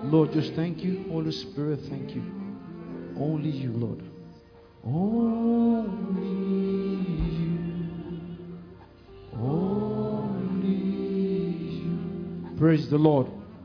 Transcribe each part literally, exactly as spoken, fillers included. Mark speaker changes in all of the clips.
Speaker 1: Lord, just thank you. Holy Spirit, thank you. Only you, Lord. Only you. Only you. Praise the Lord.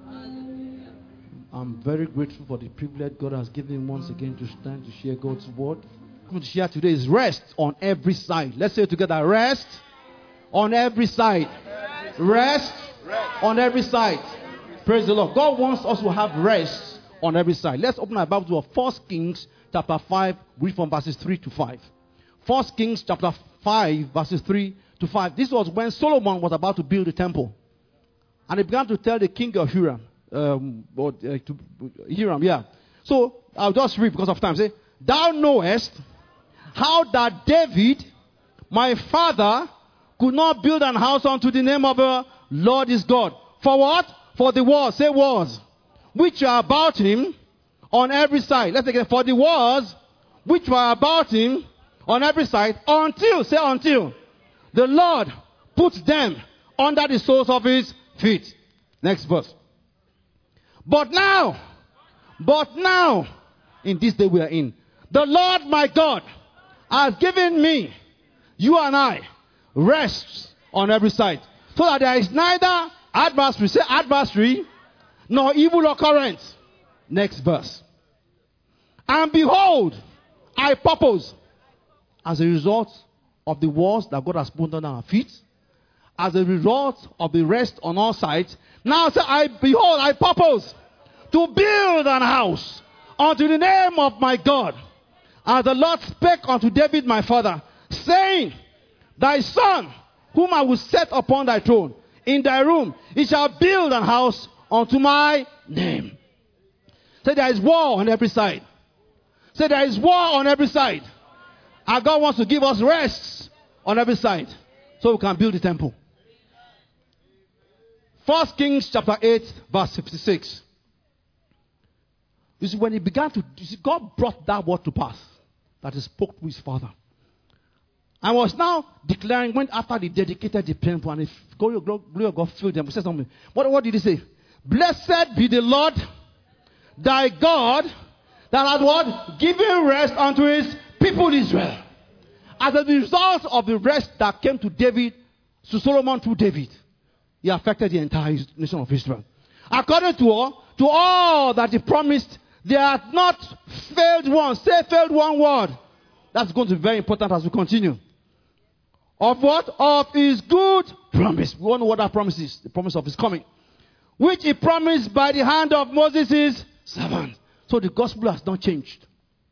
Speaker 1: I'm very grateful for the privilege God has given me once again to stand to share God's word. I'm going to share today is rest on every side. Let's say it together. Rest on every side. Rest on every side. Praise the Lord. God wants us to have rest on every side. Let's open our Bible to First Kings chapter five. Read from verses three to five. First Kings chapter five, verses three to five. This was when Solomon was about to build the temple. And he began to tell the king of Hiram. Um, or, uh, to, Hiram, yeah. So, I'll just read because of time. Say, thou knowest how that David, my father, could not build an house unto the name of the Lord his God. For what? For the wars, say wars, which are about him on every side. Let's take it. For the wars, which were about him on every side, until, say until, the Lord puts them under the soles of his feet. Next verse. But now, but now, in this day we are in, the Lord my God has given me, you and I, rest on every side, so that there is neither adversary, say adversary, nor evil occurrence. Next verse. And behold, I purpose, as a result of the walls that God has put under our feet, as a result of the rest on all sides, now say, I behold, I purpose to build an house unto the name of my God, as the Lord spake unto David my father, saying, thy son, whom I will set upon thy throne, in thy room, he shall build an house unto my name. Say, there is war on every side. Say, there is war on every side. And God wants to give us rest on every side, so we can build the temple. First Kings chapter eight, verse fifty-six. You see, when he began to, you see, God brought that word to pass that he spoke to his father. And was now declaring, when after they dedicated the temple and the glory of God filled them, he said something. What, what did he say? Blessed be the Lord thy God that has what? Given rest unto his people Israel. As a result of the rest that came to David, to Solomon through David, he affected the entire nation of Israel. According to all, to all that he promised, there hath not failed one. Say failed one word. That's going to be very important as we continue. Of what? Of his good promise. We all know what that promise is. The promise of his coming. Which he promised by the hand of Moses his servant. So the gospel has not changed.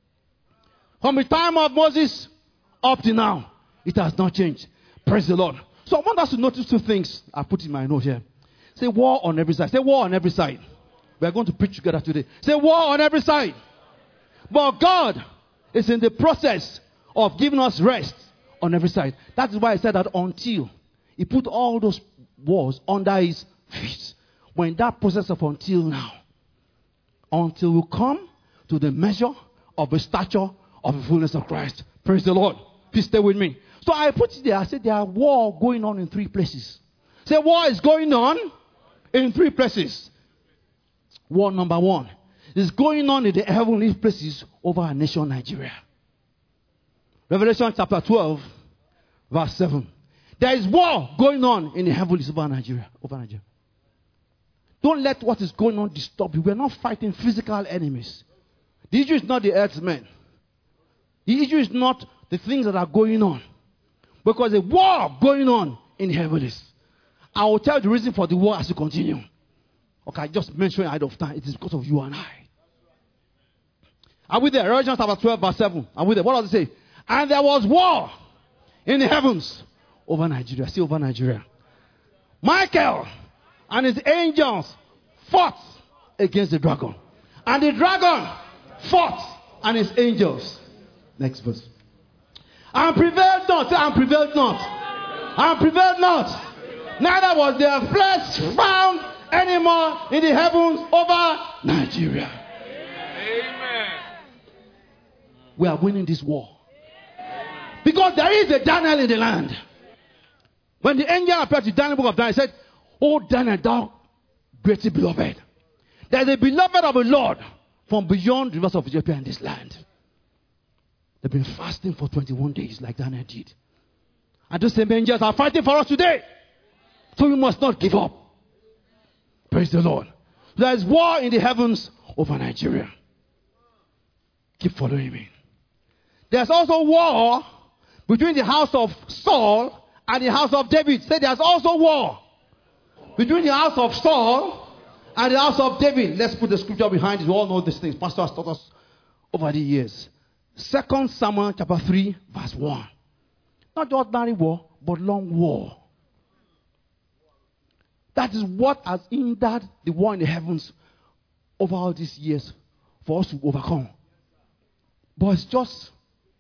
Speaker 1: From the time of Moses up to now, it has not changed. Praise the Lord. So I want us to notice two things I put in my note here. Say war on every side. Say war on every side. We are going to preach together today. Say war on every side. But God is in the process of giving us rest on every side. That is why I said that until he put all those walls under his feet. We're in that process of until now. Until we come to the measure of the stature of the fullness of Christ. Praise the Lord. Please stay with me. So I put it there. I said there are war going on in three places. Say war is going on in three places. War number one is going on in the heavenly places over our nation, Nigeria. Revelation chapter twelve, verse seven. There is war going on in the heavens over Nigeria. Over Nigeria. Don't let what is going on disturb you. We are not fighting physical enemies. The issue is not the earthmen. The issue is not the things that are going on. Because a war going on in the heavens. I will tell you the reason for the war as we continue. Okay, I just mentioned ahead of time. It is because of you and I. Are we there? Revelation chapter twelve, verse seven. Are we there? What does it say? And there was war in the heavens over Nigeria. See, over Nigeria. Michael and his angels fought against the dragon. And the dragon fought and his angels. Next verse. And prevailed not. Say, and prevailed not. And prevailed not. Neither was their flesh found anymore in the heavens over Nigeria. Amen. We are winning this war. Because there is a Daniel in the land. When the angel appeared to Daniel, book of Daniel, he said, "Oh Daniel, thou greatly beloved, There's a beloved of the Lord from beyond the rivers of Ethiopia in this land. They've been fasting for twenty-one days like Daniel did. And those same angels are fighting for us today. So we must not give up. Praise the Lord. There is war in the heavens over Nigeria. Keep following me. There's also war between the house of Saul and the house of David. Say there's also war between the house of Saul and the house of David. Let's put the scripture behind it. We all know these things. Pastor has taught us over the years. Second Samuel chapter three verse one. Not just ordinary war, but long war. That is what has hindered the war in the heavens over all these years for us to overcome. But it's just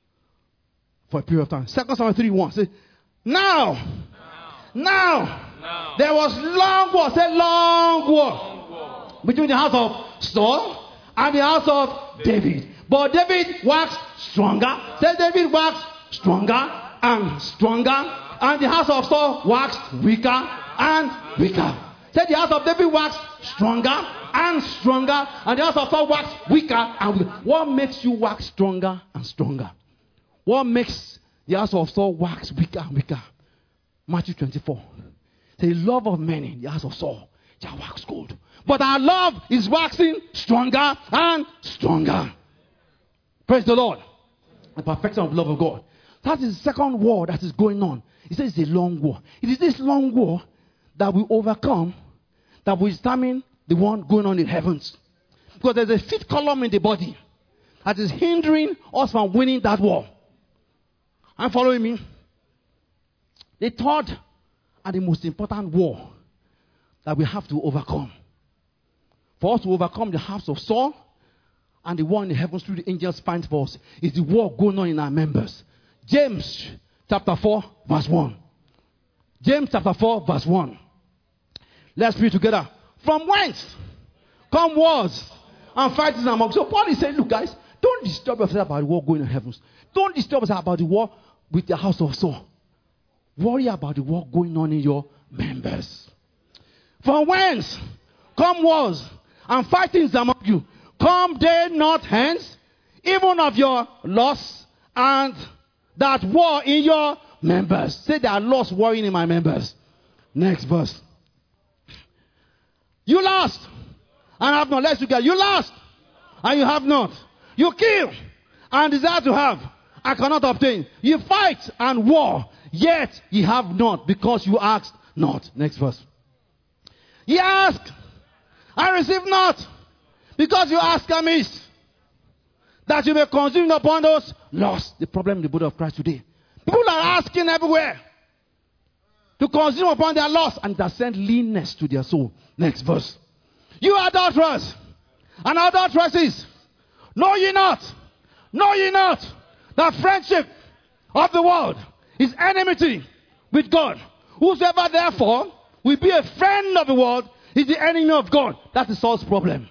Speaker 1: for a period of time. Second Samuel three one. Say, now, now, now, now, there was long war. Say long war, long war between the house of Saul and the house of David. But David waxed stronger. Say David waxed stronger and stronger. And the house of Saul waxed weaker and weaker. Say the house of David waxed stronger and stronger. And the house of Saul waxed weaker and weaker. What makes you wax stronger and stronger? What makes the house of Saul wax weaker and weaker? Matthew twenty-four. The love of many, the house of Saul, shall wax cold. But our love is waxing stronger and stronger. Praise the Lord. The perfection of the love of God. That is the second war that is going on. He says it's a long war. It is this long war that we overcome, that will determine the one going on in heavens. Because there's a fifth column in the body that is hindering us from winning that war. Are you following me? The third and the most important war that we have to overcome. For us to overcome the house of Saul and the war in the heavens through the angels find for us is the war going on in our members. James chapter four verse one. James chapter four verse one. Let's read together. From whence come wars and fightings among. So Paul is saying, look guys, don't disturb yourself about the war going in the heavens. Don't disturb yourself about the war with the house of Saul. Worry about the war going on in your members. From whence come wars and fightings among you? Come they not hence, even of your loss and that war in your members. Say there are lost warring in my members. Next verse. You lost and have not. Let's together. You lost and you have not. You kill and desire to have and cannot obtain. You fight and war, yet ye have not, because you asked not. Next verse. Ye ask and receive not, because you ask amiss, that you may consume upon those lost. The problem in the body of Christ today. People are asking everywhere to consume upon their loss, and that send leanness to their soul. Next verse. You adulterers and adulteresses, know ye not, know ye not, that friendship of the world is enmity with God. Whosoever therefore will be a friend of the world is the enemy of God. That is Saul's problem.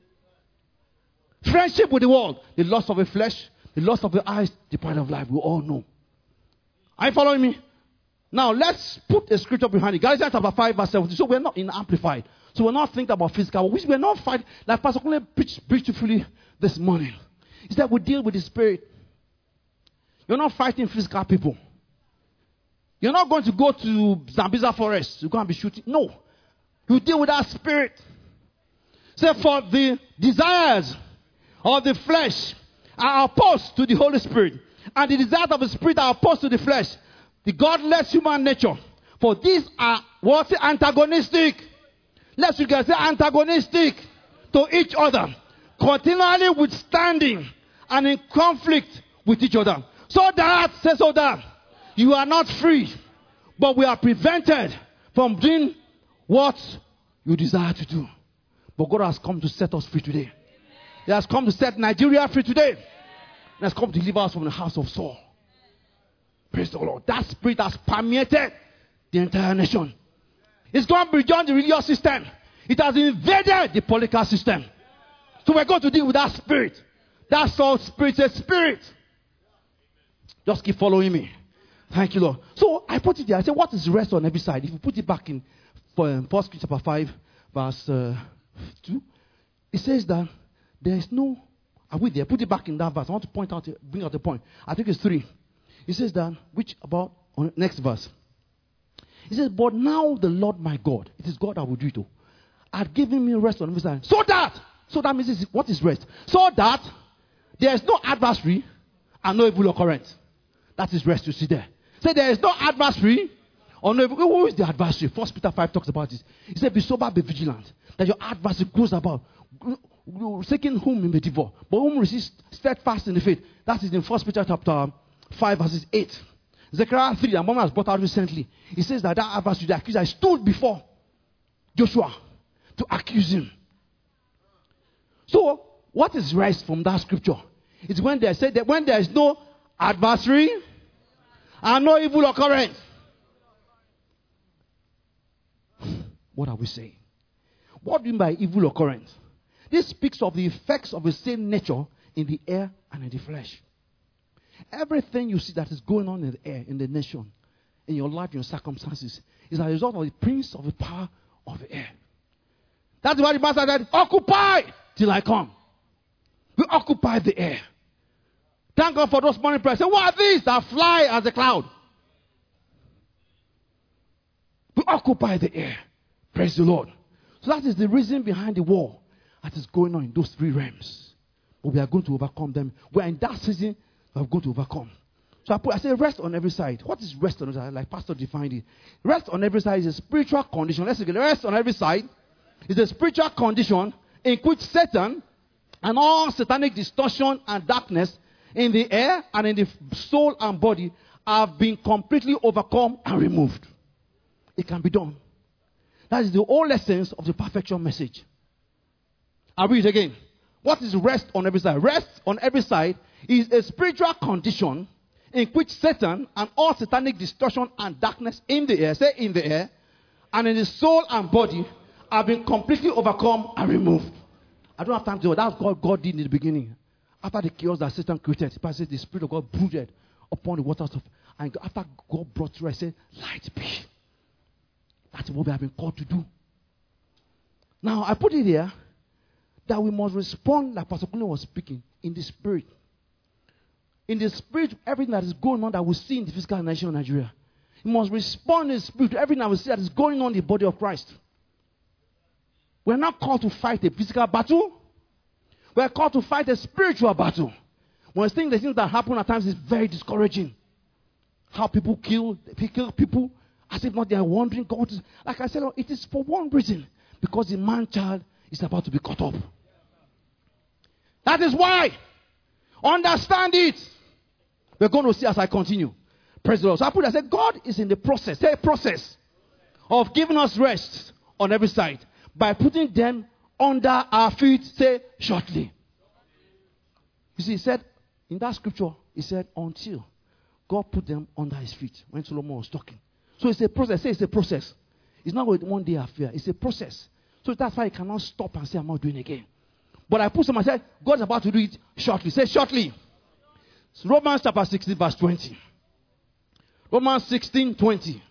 Speaker 1: Friendship with the world, the lust of the flesh, the lust of the eyes, the pride of life. We all know. Are you following me? Now let's put a scripture behind it. Galatians chapter five verse seventeen. So we're not in Amplified. So we're not thinking about physical. We're not fighting like Pastor Kunle preached beautifully this morning. He said we deal with the spirit. You're not fighting physical people. You're not going to go to Zambiza forest. You're going to be shooting. No. You deal with that spirit. Say for the desires of the flesh are opposed to the Holy Spirit. And the desires of the spirit are opposed to the flesh. The godless human nature. For these are what's antagonistic. Let's you guys say antagonistic to each other. Continually withstanding and in conflict with each other. So that, say so that, you are not free, but we are prevented from doing what you desire to do. But God has come to set us free today. He has come to set Nigeria free today. He has come to deliver us from the house of Saul. Praise the Lord. That spirit has permeated the entire nation. It's gone beyond the religious system. It has invaded the political system. So we're going to deal with that spirit. That Saul's spirit is a spirit. Just keep following me. Thank you, Lord. So I put it there. I said, what is rest on every side? If you put it back in for um, First Kings chapter five, verse uh, two, it says that there is no, are we there? Put it back in that verse. I want to point out, bring out the point. I think it's three. It says that, which about, on next verse. It says, but now the Lord my God, it is God that will do it too, had given me rest on every side. So that, so that means, this is, what is rest? So that there is no adversary and no evil occurrence. That is rest, you see there. Say there is no adversary or no evil. Who is the adversary? First Peter five talks about this. He said, be sober, be vigilant. That your adversary goes about, seeking whom he may devour, but whom resist steadfast in the faith. That is in First Peter chapter five, verses eight. Zechariah three, and Mama has brought out recently. He says that that adversary, the accuser, stood before Joshua to accuse him. So, what is rest from that scripture? It's when they say that when there is no adversary and no evil occurrence. What are we saying? What do you mean by evil occurrence? This speaks of the effects of the same nature in the air and in the flesh. Everything you see that is going on in the air, in the nation, in your life, in your circumstances, is a result of the prince of the power of the air. That's why the master said, occupy till I come. We occupy the air. Thank God for those morning prayers. Say, what are these that fly as a cloud? We occupy the air. Praise the Lord. So that is the reason behind the war that is going on in those three realms. But we are going to overcome them. We are in that season, we are going to overcome. So I put, I say rest on every side. What is rest on every side? Like Pastor defined it. Rest on every side is a spiritual condition. Let's again. Rest on every side is a spiritual condition in which Satan and all satanic distortion and darkness in the air and in the soul and body have been completely overcome and removed. It can be done. That is the whole essence of the perfection message. I'll read it again. What is rest on every side? Rest on every side is a spiritual condition in which Satan and all satanic distortion and darkness in the air, say in the air, and in the soul and body have been completely overcome and removed. I don't have time to do it. That's what God did in the beginning. After the chaos that Satan created, the Spirit of God brooded upon the waters of, and after God brought rest, said, light be. That's what we have been called to do. Now, I put it here that we must respond, like Pastor Kunle was speaking, in the Spirit. In the Spirit, everything that is going on that we see in the physical nation of Nigeria. We must respond in the Spirit to everything that we see that is going on in the body of Christ. We're not called to fight a physical battle. We're called to fight a spiritual battle. When I think the things that happen at times is very discouraging. How people kill, they kill people as if not they are wondering God. Is, like I said, it is for one reason. Because the man-child is about to be cut up. That is why. Understand it. We're going to see as I continue. Praise the Lord. So I put I said, God is in the process, say process of giving us rest on every side by putting them under our feet, say shortly. You see, he said in that scripture, he said until God put them under his feet when Solomon was talking. So it's a process. Say it's a process. It's not a one day affair. It's a process. So that's why you cannot stop and say, I'm not doing it again. But I put some, I said, God's about to do it shortly. Say shortly. So Romans chapter sixteen, verse twenty. Romans sixteen, twenty.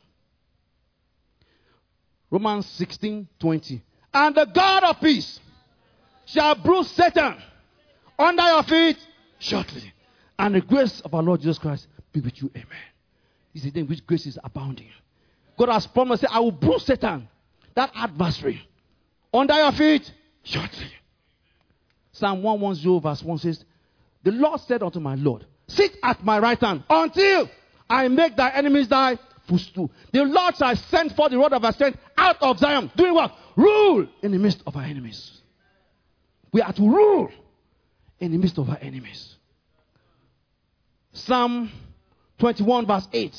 Speaker 1: Romans sixteen, twenty. And the God of peace shall bruise Satan under your feet shortly. And the grace of our Lord Jesus Christ be with you. Amen. This is the thing which grace is abounding. God has promised, I will bruise Satan, that adversary, under your feet shortly. Psalm one ten verse one says, the Lord said unto my Lord, sit at my right hand until I make thy enemies thy footstool. The Lord shall send forth the rod of our strength out of Zion. Doing what? Rule in the midst of our enemies. We are to rule in the midst of our enemies. Psalm twenty-one verse eight.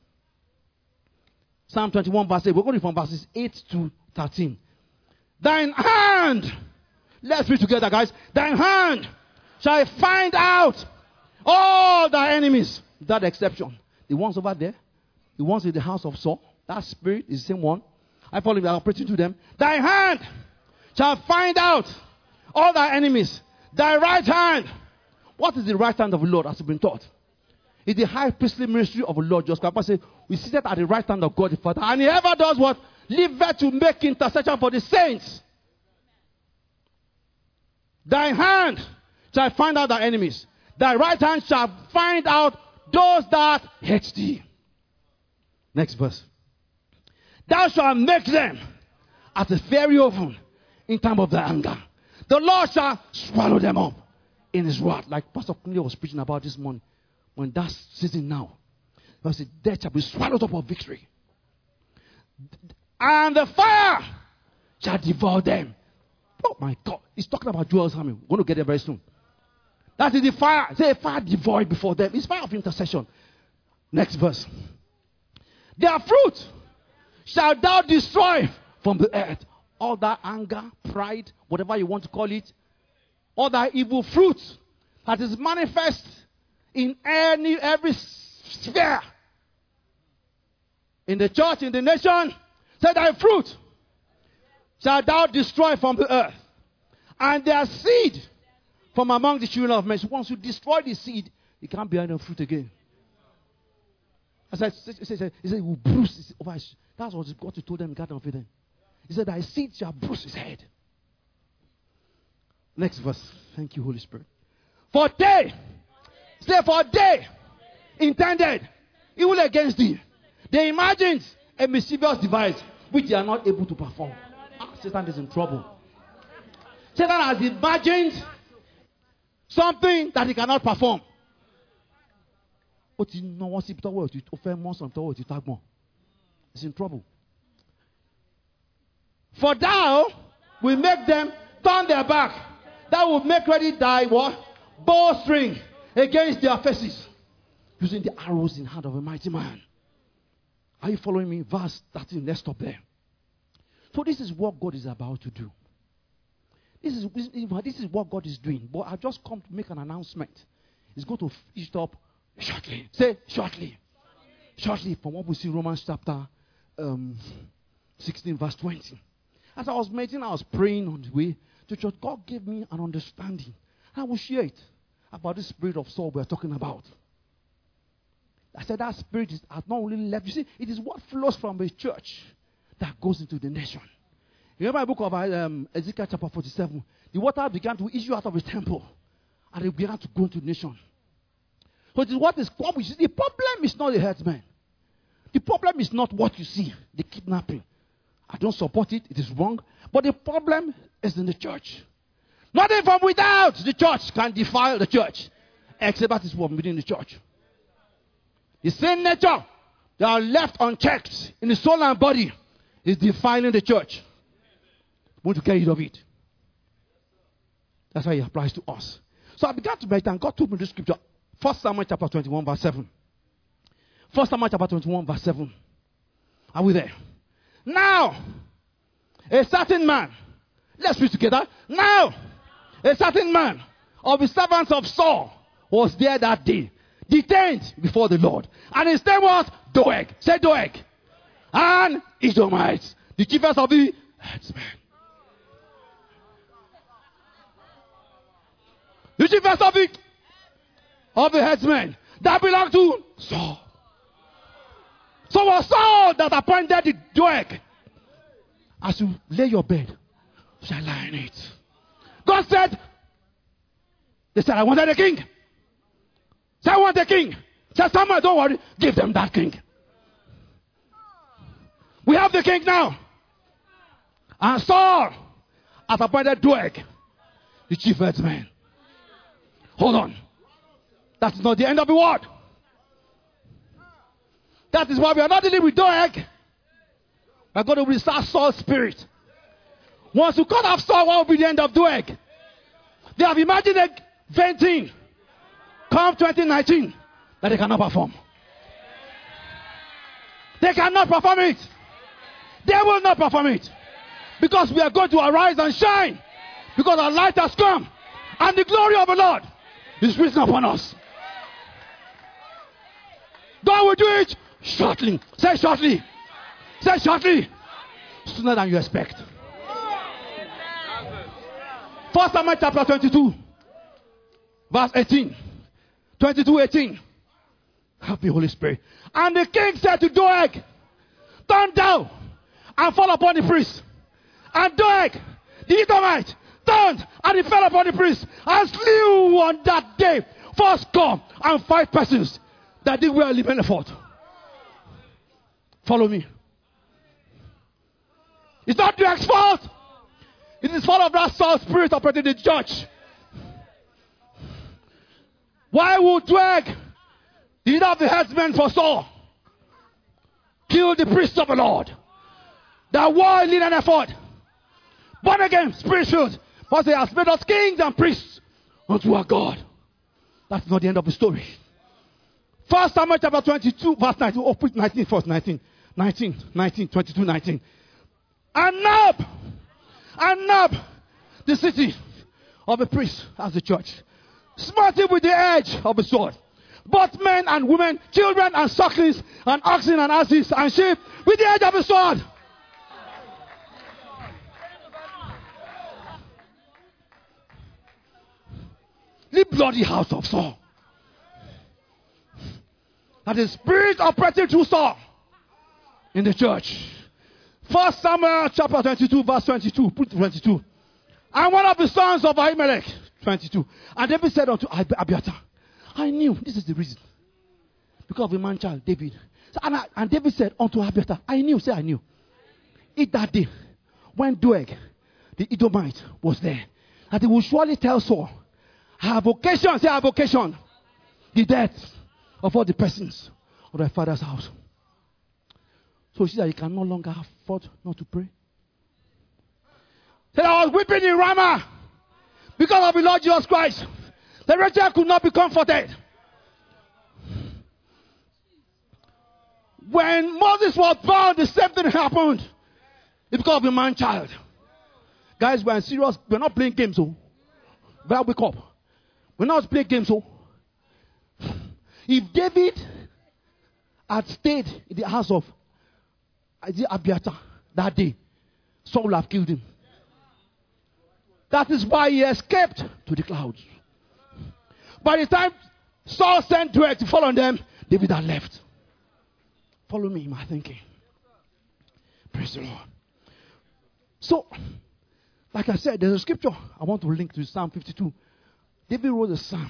Speaker 1: Psalm twenty-one verse eight. We're going from verses eight to thirteen. Thine hand, let's read together, guys. Thine hand shall find out all thy enemies. That exception. The ones over there, the ones in the house of Saul, that spirit is the same one. I follow you, I'm preaching to them. Thy hand shall find out all thy enemies. Thy right hand. What is the right hand of the Lord as has been taught? It's the high priestly ministry of the Lord Jesus Christ. Say, we sit at the right hand of God the Father. And he ever does what? Liveth to make intercession for the saints. Thy hand shall find out thy enemies. Thy right hand shall find out those that hate thee. Next verse. Thou shalt make them as a fiery oven in time of thy anger. The Lord shall swallow them up in his wrath. Like Pastor Kunle was preaching about this morning. When that's season now. He said, death shall be swallowed up of victory. And the fire shall devour them. Oh my God. He's talking about Joel's army. We're going to get there very soon. That is the fire. Say fire devoured before them. It's fire of intercession. Next verse. Their fruit shall thou destroy from the earth. All that anger, pride, whatever you want to call it. All that evil fruit that is manifest in any every sphere. In the church, in the nation. Say thy fruit shall thou destroy from the earth. And their seed from among the children of men. So once you destroy the seed, it can't bear any fruit again. As I said, he said, he will bruise his over his. That's what God told them in the Garden of Eden. He said, thy seed shall bruise his head. Next verse. Thank you, Holy Spirit. For they, say for they, intended evil against thee. They imagined a mischievous device which they are not able to perform. Ah, Satan is in trouble. Satan has imagined something that he cannot perform. But you know what's it? It's in trouble. For thou will make them turn their back. Thou will make ready thy what? Bowstring against their faces. Using the arrows in the hand of a mighty man. Are you following me? Verse thirteen. Let's stop there. So this is what God is about to do. This is, this is what God is doing. But I've just come to make an announcement. It's going to finish up shortly. Say shortly. Shortly from what we see Romans chapter um, sixteen verse twenty. As I was meditating, I was praying on the way to church. God gave me an understanding. I will share it about the spirit of Saul we're talking about. I said that spirit is, has not only left. You see, it is what flows from the church that goes into the nation. You remember the book of um, Ezekiel chapter forty-seven? The water began to issue out of the temple. And it began to go into the nation. So it is what is what we see. The problem is not the herdsmen. The problem is not what you see, the kidnapping. I don't support it. It is wrong. But the problem is in the church. Nothing from without the church can defile the church. Except that is from within the church. The same nature that are left unchecked in the soul and body is defiling the church. We want to get rid of it. That's why it applies to us. So I began to meditate and God told me this scripture. First Samuel chapter twenty-one verse seven. First Samuel chapter twenty-one verse seven. Are we there? Now, a certain man. Let's read together. Now, a certain man of the servants of Saul was there that day, detained before the Lord. And his name was Doeg. Say Doeg. And Edomites, the chiefest of the headsmen. The chiefest of the, of the headsmen that belonged to Saul. So it was Saul that appointed the Doeg. As you lay your bed, you shall lie in it. God said, they said, I wanted a king. Say, I want a king. Say, Samuel, don't worry. Give them that king. We have the king now. And Saul has appointed Doeg, the chief headsman. Hold on. That is not the end of the word. That is why we are not dealing with Doeg. We are going to restart Saul's spirit. Once you cut off Saul, what will be the end of Doeg? They have imagined a venting. Come twenty nineteen, that they cannot perform. They cannot perform it. They will not perform it. Because we are going to arise and shine. Because our light has come. And the glory of the Lord is risen upon us. God will do it shortly. Say shortly. Say shortly. Sooner than you expect. First Samuel chapter twenty-two. Verse eighteen. twenty-two eighteen. Happy Holy Spirit. And the king said to Doeg, turn down and fall upon the priest. And Doeg, the Edomite, turned, and he fell upon the priest and slew on that day fourscore and five persons that did well in Benefort. Follow me. It's not Dweg's fault. It is fault of that Saul spirit operating in the church. Why would Dweg, the leader of the headsmen for Saul, kill the priest of the Lord? That war lead an effort. Born again, spirit filled. But they have made us kings and priests unto our God. That's not the end of the story. First Samuel chapter twenty-two, verse nineteen. Oh, put nineteen first. nineteen. nineteen, nineteen, twenty-two, nineteen. And Nob, and Nob, the city of the priest as the church, smote him with the edge of the sword. Both men and women, children and sucklings, and oxen and asses and sheep with the edge of the sword. The bloody house of Saul. That is spirit operating through Saul in the church. First Samuel chapter twenty-two, verse twenty-two. Put twenty-two. And one of the sons of Ahimelech, twenty-two. And David said unto Abiathar, I knew, this is the reason. Because of the man child, David. So, and, I, and David said unto Abiathar, I knew, say I knew. It that day, when Doeg, the Edomite, was there, that he would surely tell Saul, her vocation, say her vocation, the death of all the persons of thy father's house. So she said, you can no longer afford not to pray. Said, I was weeping in Ramah because of the Lord Jesus Christ. The Rachel could not be comforted. When Moses was bound, the same thing happened. It's because of the man child. Guys, we're serious. We're not playing games, so. Better wake up. We're not playing games, so. If David had stayed in the house of Abiathar that day, Saul would have killed him. That is why he escaped to the clouds. By the time Saul sent Doeg to follow them, David had left. Follow me in my thinking. Praise the Lord. So, like I said, there's a scripture I want to link to Psalm fifty-two. David wrote a psalm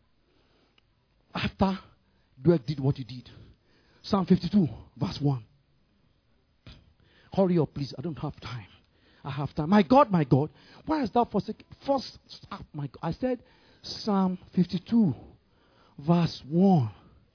Speaker 1: after Doeg did what he did. Psalm fifty-two, verse one. Hurry up, please. I don't have time. I have time. My God, my God, why has thou forsaken? First, stop, my God. I said Psalm fifty-two, verse one.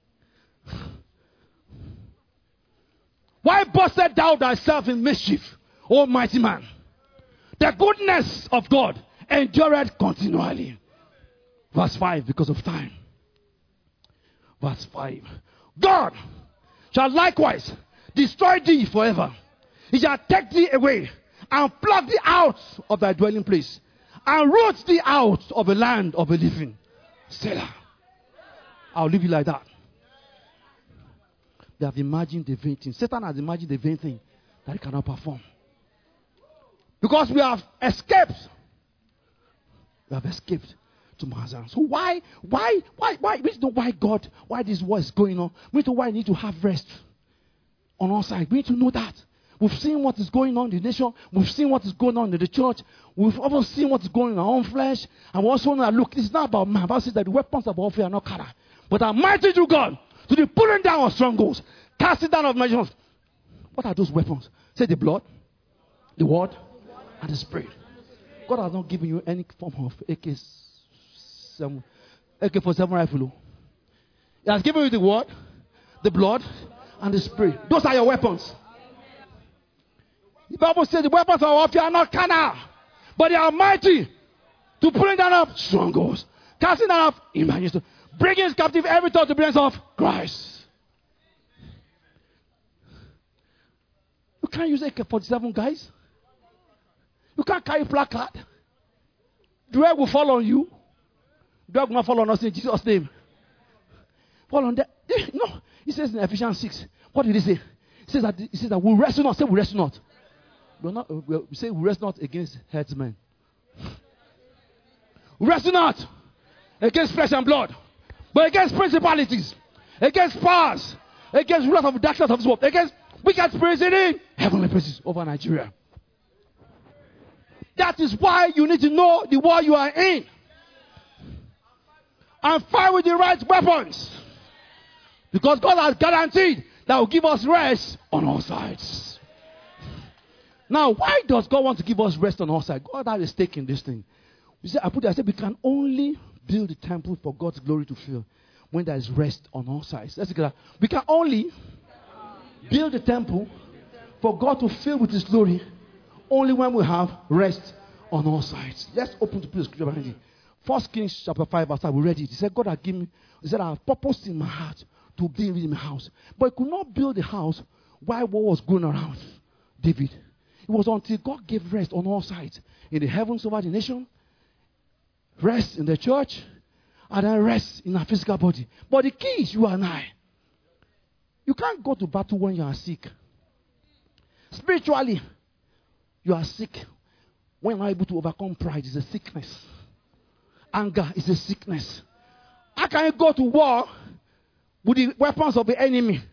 Speaker 1: Why boastest thou thyself in mischief, O mighty man? The goodness of God endureth continually. Verse five, because of time. Verse five. God shall likewise destroy thee forever. He shall take thee away and pluck thee out of thy dwelling place and root thee out of the land of the living. Selah. I'll leave you like that. They have imagined the vain thing. Satan has imagined the vain thing that he cannot perform. Because we have escaped. We have escaped to Mazan. So why, why, why, why, we know why God, why this war is going on. We know why we need to have rest on our side. We need to know that. We've seen what is going on in the nation. We've seen what is going on in the church. We've also seen what is going on in our own flesh. And we also know that, look, it's not about man. The Bible says that the weapons of warfare are not carnal, but are mighty to God, to the pulling down of strongholds, casting down of imaginations. What are those weapons? Say the blood, the word, and the spirit. God has not given you any form of A K forty-seven rifle. He has given you the word, the blood, and the spirit. Those are your weapons. The Bible says the weapons of warfare are not carnal, but they are mighty to pulling down of strongholds, casting down of imaginations, bringing captive every thought to the presence of Christ. You can't use A K forty-seven, guys. You can't carry placard. Doeg will fall on you. Doeg will not fall on us in Jesus' name. Fall on that. No. He says in Ephesians six. What did he say? He says that he says that we wrestle not. Say we wrestle not. We're not we say we wrestle not against headsmen. We wrestle not against flesh and blood, but against principalities, against powers, against rulers of darkness of this world, against wicked spirits in heavenly places over Nigeria. That is why you need to know the war you are in. And fight with the right weapons. Because God has guaranteed that will give us rest on all sides. Now, why does God want to give us rest on all sides? God has a stake in this thing. You see, I put it, I said, we can only build the temple for God's glory to fill when there is rest on all sides. Let's look at that. We can only build the temple for God to fill with His glory only when we have rest on all sides. Let's open to the scripture behind it. First Kings chapter five, verse five, we read it. He said, God had given me, He said, I have purpose in my heart to build in my house. But he could not build the house while war was going around David. It was until God gave rest on all sides. In the heavens over the nation, rest in the church, and then rest in our physical body. But the key is you and I. You can't go to battle when you are sick. Spiritually, you are sick. When you are able to overcome pride, it's a sickness. Anger is a sickness. How can you go to war with the weapons of the enemy?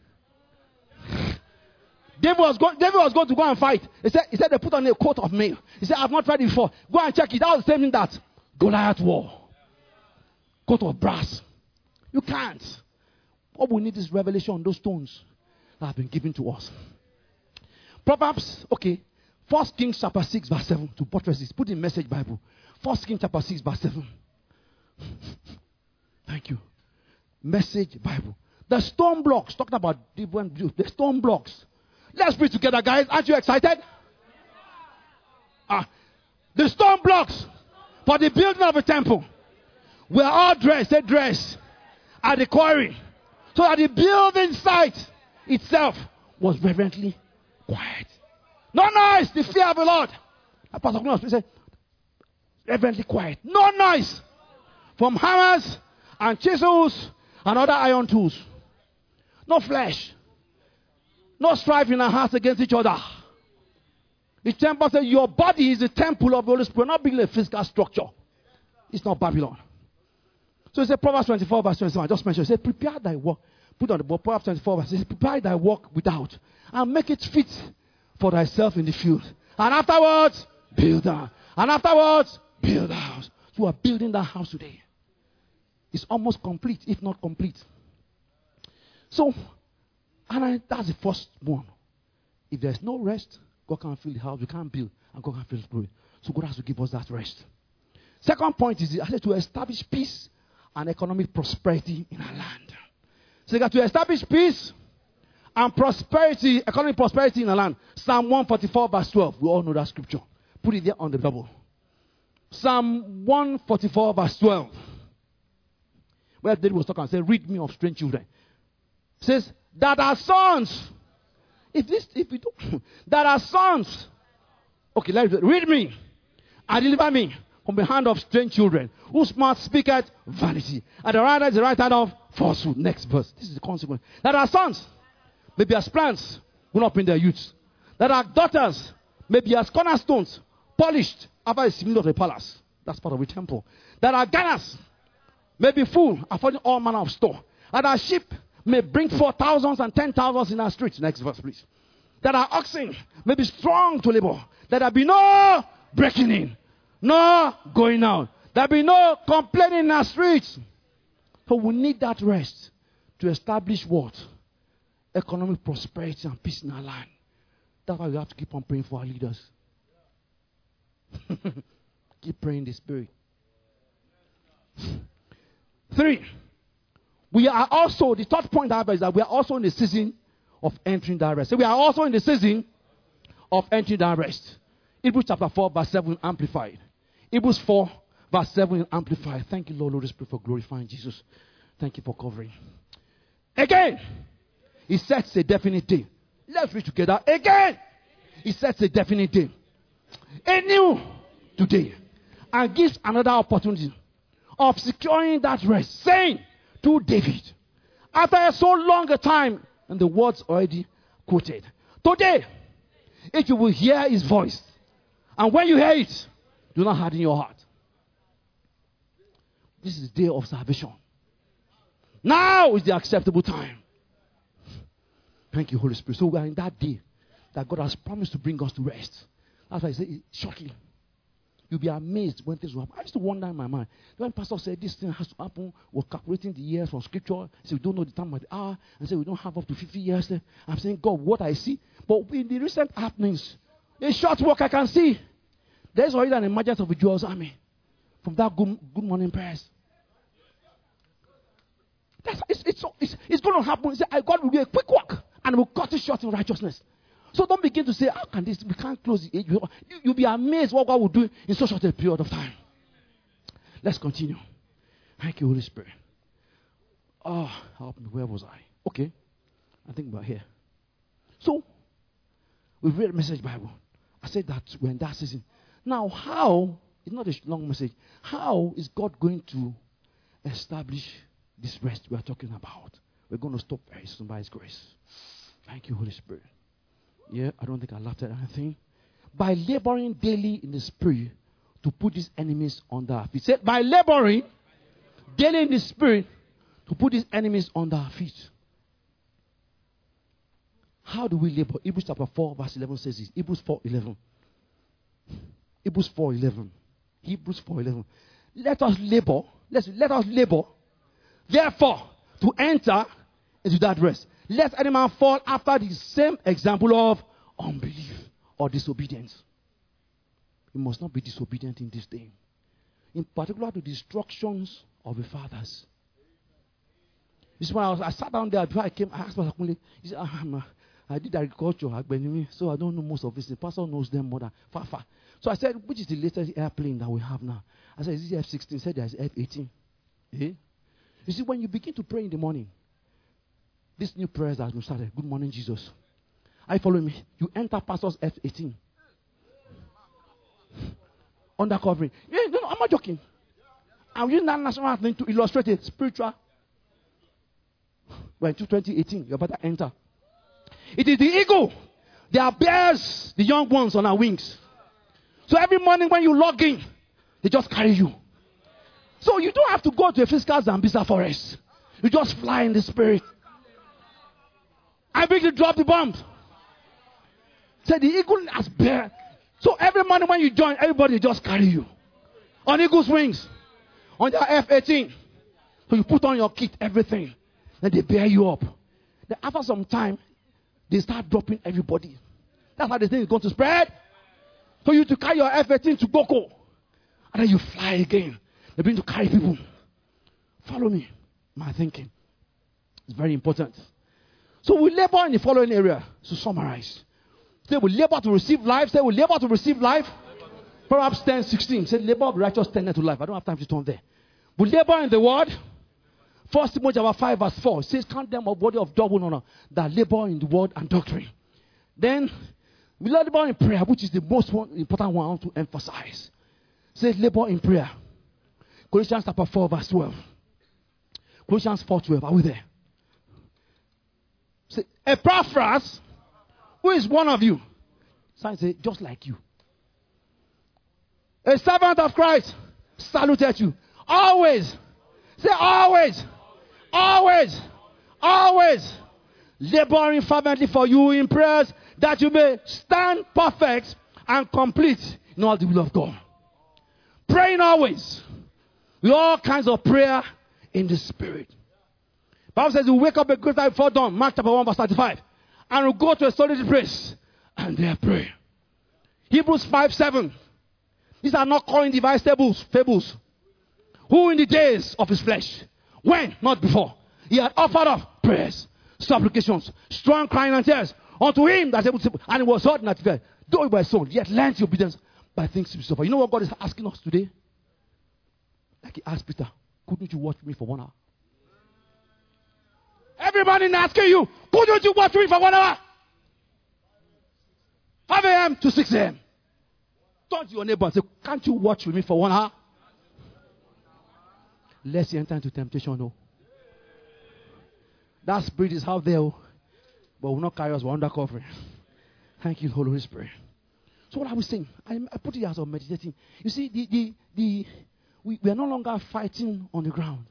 Speaker 1: David was, go- David was going to go and fight. He said, he said they put on a coat of mail. He said, I've not tried it before. Go and check it. That was the same thing that Goliath wore. Coat of brass. You can't. What we need is revelation on those stones that have been given to us. Proverbs, okay. First Kings chapter six, verse seven. To buttress this. Put in Message Bible. First Kings chapter six, verse seven. Thank you. Message Bible. The stone blocks. Talking about different views. The stone blocks. Let's read together, guys. Aren't you excited? Ah, the stone blocks for the building of a temple were all dressed, they dressed at the quarry, so that the building site itself was reverently quiet. No noise, the fear of the Lord. Pastor Knox said, reverently quiet. No noise from hammers and chisels and other iron tools. No flesh. No strife in our hearts against each other. The temple says your body is the temple of the Holy Spirit, not being a physical structure. It's not Babylon. So it says Proverbs twenty-four, verse twenty-seven. I just mentioned. It says, prepare thy work. Put on the board, Proverbs twenty-four, verse. It says, prepare thy work without, and make it fit for thyself in the field. And afterwards, build a And afterwards, build a house. So we are building that house today. It's almost complete, if not complete. So, and I, that's the first one. If there's no rest, God can't fill the house. We can't build, and God can't fill the glory. So God has to give us that rest. Second point is, I said, to establish peace and economic prosperity in our land. So you got to establish peace and prosperity, economic prosperity in our land. Psalm one forty-four, verse twelve. We all know that scripture. Put it there on the Bible. Psalm one forty-four, verse twelve. Where David was talking, said, read me of strange children. It says, that our sons, if this, if we don't, that our sons, okay, let me read me and deliver me from the hand of strange children, whose mouth speaketh vanity, and the right hand is the right hand of falsehood. Next verse. This is the consequence. That our sons may be as plants grown up in their youth, that our daughters may be as cornerstones, polished after the similitude of a palace. That's part of a temple. That our garners may be full, affording all manner of store, and our sheep may bring forth thousands and ten thousands in our streets. Next verse, please. That our oxen may be strong to labor, that there be no breaking in, no going out, there be no complaining in our streets. So we need that rest to establish what? Economic prosperity and peace in our land. That's why we have to keep on praying for our leaders. Keep praying the Spirit. Three. We are also, the third point however, is that we are also in the season of entering that rest. So we are also in the season of entering that rest. Hebrews chapter four, verse seven, amplified. Hebrews four, verse seven, amplified. Thank you, Lord, Lord Spirit, for glorifying Jesus. Thank you for covering. Again, He sets a definite day. Let's read together. Again, He sets a definite day. A new today. And gives another opportunity of securing that rest. Saying to David, after so long a time, and the words already quoted, today, if you will hear His voice, and when you hear it, do not harden your heart. This is the day of salvation. Now is the acceptable time. Thank you, Holy Spirit. So we are in that day that God has promised to bring us to rest. That's why He said, shortly, You'll be amazed when things will happen. I used to wonder in my mind. When pastor said this thing has to happen, we're calculating the years from scripture. Say we don't know the time of the hour. And say we don't have up to fifty years. I'm saying, God, what I see. But in the recent happenings, in short walk I can see. There's already an emergence of a Jewel's army. From that good, good morning prayers. That's, it's, it's, it's, it's going to happen. Say, God will do a quick walk. And will cut it short in righteousness. So don't begin to say, how can this, we can't close the age. You, you'll be amazed what God will do in so short a period of time. Let's continue. Thank you, Holy Spirit. Oh, help me. Where was I? Okay. I think we're here. So, we read a message Bible. I said that we're in that season. Now, how, it's not a long message, how is God going to establish this rest we are talking about? We're going to stop very soon by His grace. Thank you, Holy Spirit. Yeah, I don't think I laughed at anything. By laboring daily in the Spirit to put these enemies under our feet. Said, by laboring daily in the Spirit to put these enemies under our feet. How do we labor? Hebrews chapter four, verse eleven says this. Hebrews four eleven. Hebrews four eleven. Hebrews four eleven. Let us labor. Let's let us labor. Therefore, to enter into that rest. Let any man fall after the same example of unbelief or disobedience. You must not be disobedient in this day. In particular to the instructions of the fathers. This is why I, was, I sat down there before I came. I asked Pastor Kunle. He said, ah, I did agriculture, so I don't know most of this. The pastor knows them more than far, far. So I said, which is the latest airplane that we have now? I said, is it F sixteen? He said, there's F eighteen. Eh? You see, when you begin to pray in the morning, this new prayer that we started, good morning, Jesus. Are you following me? You enter pastor's F eighteen. Undercovering. Yeah, no, no, I'm not joking. I'm using that national thing to illustrate a spiritual. Well, in twenty eighteen, you're about to enter. It is the eagle that bears the young ones on our wings. So every morning when you log in, they just carry you. So you don't have to go to a physical Zambisa forest. You just fly in the spirit. I begin to drop the bombs. Say the eagle has bear. So every morning when you join, everybody just carry you. On eagle's wings. On their F eighteen. So you put on your kit, everything. Then they bear you up. Then after some time, they start dropping everybody. That's how the thing is going to spread. For you to carry your F eighteen to Boko. And then you fly again. They begin to carry people. Follow me. My thinking. It's very important. So we labor in the following area. To summarize. Say we labor to receive life. Say we labor to receive life. Proverbs ten sixteen. Say labor of the righteous tendeth to life. I don't have time to turn there. We labor in the word. First Timothy five verse four. It says count them a body of double honor that labor in the word and doctrine. Then we labor in prayer, which is the most one, important one I want to emphasize. It says labor in prayer. Colossians chapter four verse twelve. Colossians four twelve. Are we there? Say, Epaphras, who is one of you, sign say, just like you, a servant of Christ, saluted you. Always, say always, always, always, laboring fervently for you in prayers, that you may stand perfect and complete in all the will of God. Praying always, with all kinds of prayer in the Spirit. Bible says you wake up a good time before dawn. Mark chapter one verse thirty-five. And we go to a solitary place and there pray. Hebrews five seven. These are not calling device tables, fables. Who in the days of his flesh, when, not before, he had offered up prayers, supplications, strong crying and tears unto him that is able to, and it was heard not fear. Though he was sown, yet learned the obedience by things to be suffered. You know what God is asking us today? Like he asked Peter, couldn't you watch me for one hour? Everybody is asking you, couldn't you watch me for one hour? five a.m. to six a.m. Turn to your neighbor and say, can't you watch with me for one hour? Lest you enter into temptation, no. That spirit is out there, but will not carry us, we're under covering. Thank you, Holy Spirit. So what I was saying, I, I put it as a meditating. You see, the, the, the, we, we are no longer fighting on the ground.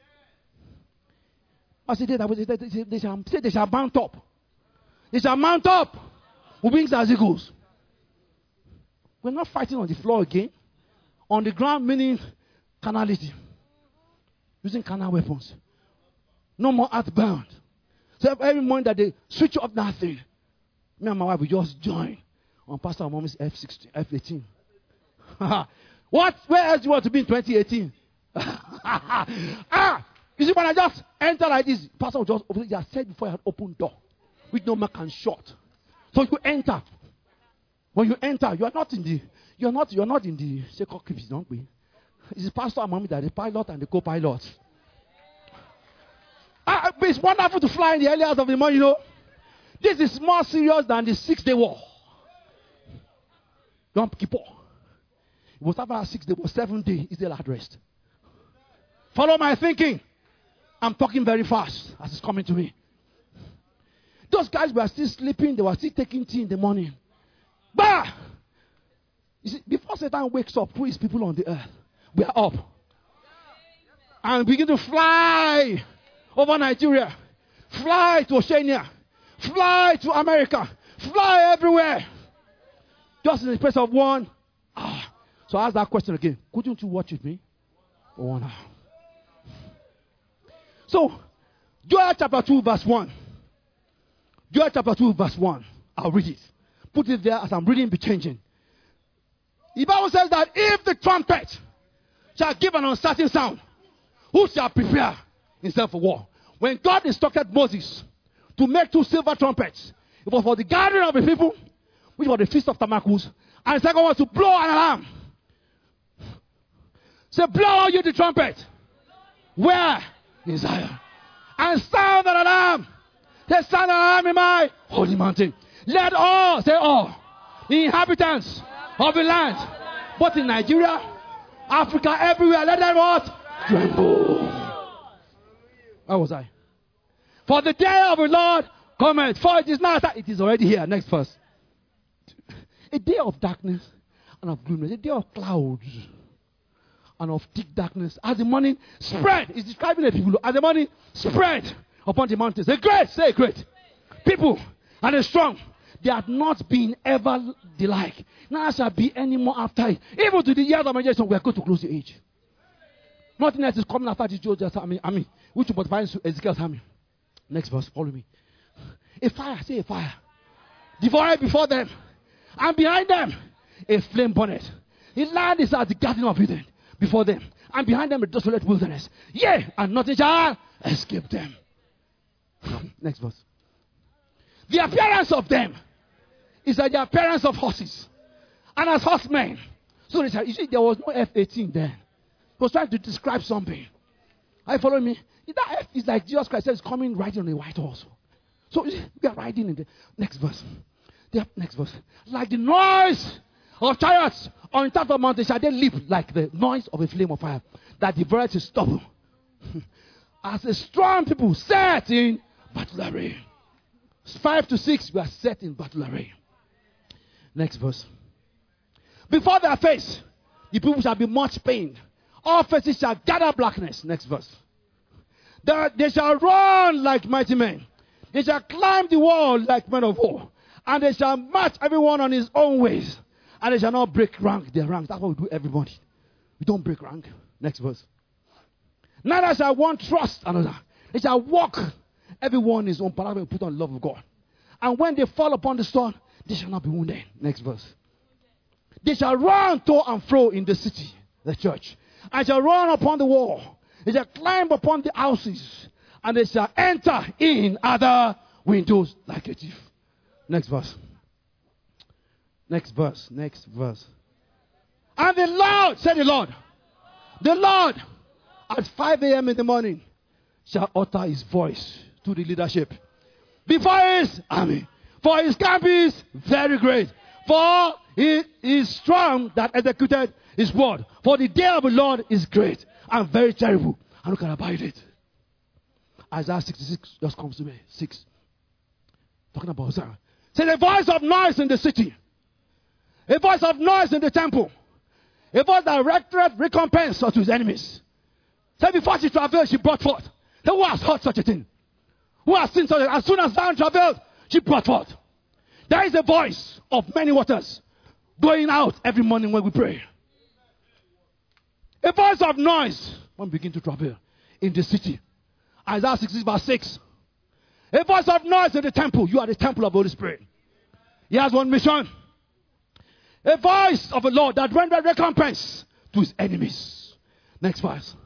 Speaker 1: I said, they, they, they, they, they, shall, they shall mount up. They shall mount up with wings as eagles. We're not fighting on the floor again. On the ground, meaning carnality. Using carnal weapons. No more earthbound. So every morning that they switch off that thing, me and my wife, we just join on Pastor and Mommy's F sixteen, F eighteen. What? Where else do you want to be in twenty eighteen? ah! You see, when I just enter like this, Pastor will just open it. I said before I had opened door, which no man can shut. So you enter. When you enter, you are not in the, you are not, you are not in the second creeps, don't we? It's Pastor and Mommy that the pilot and the co-pilot. Ah, but it's wonderful to fly in the early hours of the morning, you know. This is more serious than the Six-Day War. Yom Kippur. It was after a six day, it was seven day, Israel had rest. Follow my thinking. I'm talking very fast as it's coming to me. Those guys were still sleeping, they were still taking tea in the morning. Bah! You see, before Satan wakes up, who is people on the earth? We are up. And begin to fly over Nigeria. Fly to Oceania. Fly to America. Fly everywhere. Just in the space of one hour. So I ask that question again. Couldn't you watch with me for one hour? So, Joel chapter two verse one. Joel chapter two verse one. I'll read it. Put it there as I'm reading, be changing. The Bible says that if the trumpet shall give an uncertain sound, who shall prepare himself for war? When God instructed Moses to make two silver trumpets, it was for the gathering of the people, which was the Feast of Tabernacles, and the second was to blow an alarm. Say, blow you the trumpet. Where? In Zion. And sound an alarm. Say, sound an alarm in my holy mountain. Let all, say all, the inhabitants of the land, both in Nigeria, Africa, everywhere, let them what? Tremble. Where was I? For the day of the Lord cometh, for it is not, it is already here. Next verse. A day of darkness and of gloom, a day of clouds and of thick darkness. As the morning spread, it's describing the people. As the morning spread upon the mountains, a great, say great, people and a strong. They had not been ever the like. Now shall be any more after it. Even to the years of my generation, we are going to close the age. Nothing else is coming after this Joseph army, army, which will find Ezekiel's army. Next verse, follow me. A fire, say a fire. Devoured before them. And behind them, a flame bonnet. The land is at the Garden of Eden before them. And behind them, a desolate wilderness. Yea, and nothing shall escape them. Next verse. The appearance of them is like the appearance of horses. And as horsemen. So they said, you see, there was no F eighteen then. He was trying to describe something. Are you following me? That F is like Jesus Christ says coming riding on a white horse. So you see, we are riding in the next verse. The next verse. Like the noise of chariots on top of the mountain shall they leap like the noise of a flame of fire that devours his stubble. As a strong people set in battle array. Five to six, we are set in battle array. Next verse. Before their face, the people shall be much pained. All faces shall gather blackness. Next verse. They, they shall run like mighty men. They shall climb the wall like men of war. And they shall march everyone on his own ways. And they shall not break rank their ranks. That's what we do, everybody. We don't break rank. Next verse. Neither shall one trust another. They shall walk everyone his own path and put on the love of God. And when they fall upon the stone, they shall not be wounded. Next verse. They shall run to and fro in the city, the church. And shall run upon the wall. They shall climb upon the houses. And they shall enter in other windows like a thief. Next verse. Next verse. Next verse. And the Lord, said the Lord, the Lord at five a.m. in the morning shall utter his voice to the leadership before his army. For his camp is very great. For he is strong that executed his word. For the day of the Lord is great and very terrible. And who can abide it? Isaiah sixty-six just comes to me. Six. Talking about Sarah. Say a voice of noise in the city. A voice of noise in the temple. A voice that rectorate recompense unto his enemies. Say before she travailed, she brought forth. Say who has heard such a thing? Who has seen such a thing? As soon as Zion travailed, she brought forth. There is a voice of many waters going out every morning when we pray. A voice of noise. One begin to travel in the city. Isaiah sixty verse six. A voice of noise in the temple. You are the temple of the Holy Spirit. He has one mission. A voice of the Lord that rendered recompense to his enemies. Next verse.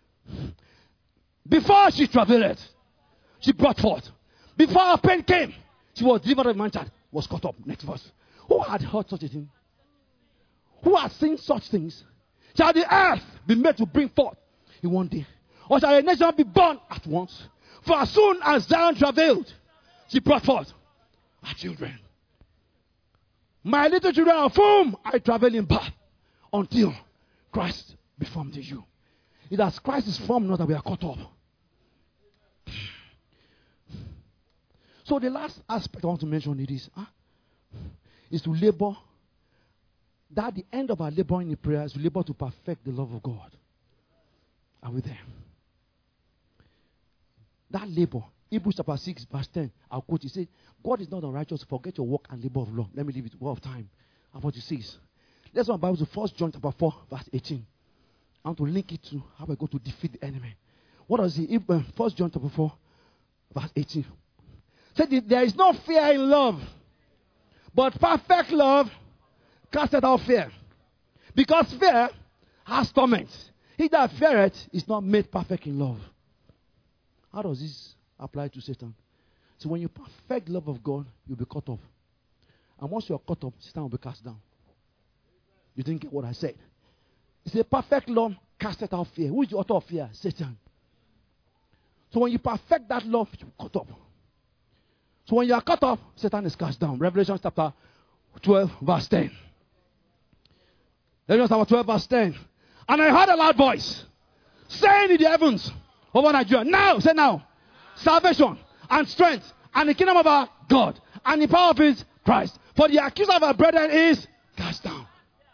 Speaker 1: Before she travailed, she brought forth. Before her pain came, she was delivered of man child, was cut up. Next verse. Who had heard such a thing? Who had seen such things? Shall the earth be made to bring forth in one day? Or shall a nation be born at once? For as soon as Zion travailed, she brought forth her children. My little children of whom I travel in birth, until Christ be formed in you. It is Christ is formed, not that we are cut off. So the last aspect I want to mention it is, huh, is to labor. That the end of our labor in the prayer is to labor to perfect the love of God. Are we there? That labor, Hebrews chapter six, verse ten, I'll quote, he said, God is not unrighteous, forget your work and labor of love. Let me leave it one of time. And what it says. Let's go to Bible to First John chapter four, verse eighteen. I want to link it to how I go to defeat the enemy. What does it? First John chapter four, verse eighteen. Said there is no fear in love, but perfect love casteth out fear. Because fear has torment. He that feareth is not made perfect in love. How does this apply to Satan? So when you perfect love of God, you'll be cut off. And once you are cut off, Satan will be cast down. You didn't get what I said. It's a perfect love casteth out fear. Who is the author of fear? Satan. So when you perfect that love, you're cut off. So when you are cut off, Satan is cast down. Revelation chapter twelve, verse ten. Revelation chapter twelve, verse ten. And I heard a loud voice saying in the heavens over Nigeria, now, say now, salvation and strength and the kingdom of our God and the power of his Christ. For the accuser of our brethren is cast down.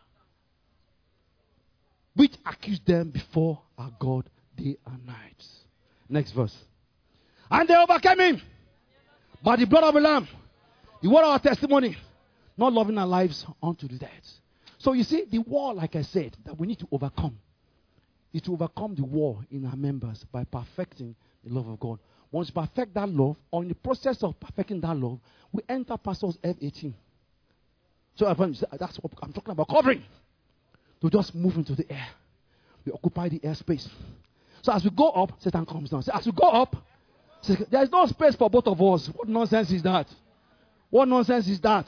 Speaker 1: Which accused them before our God day and night. Next verse. And they overcame him by the blood of the Lamb, the word of our testimony, not loving our lives unto the death. So you see, the war, like I said, that we need to overcome, is to overcome the war in our members by perfecting the love of God. Once we perfect that love, or in the process of perfecting that love, we enter Pastors F eighteen. So that's what I'm talking about, covering. To just move into the air. We occupy the airspace. So as we go up, Satan comes down. So as we go up, there is no space for both of us. What nonsense is that? What nonsense is that?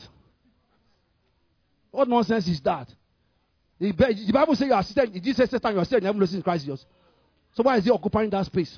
Speaker 1: What nonsense is that? The, the Bible says you are seated. It says Satan, you are seated in heaven in Christ Jesus. So why is he occupying that space?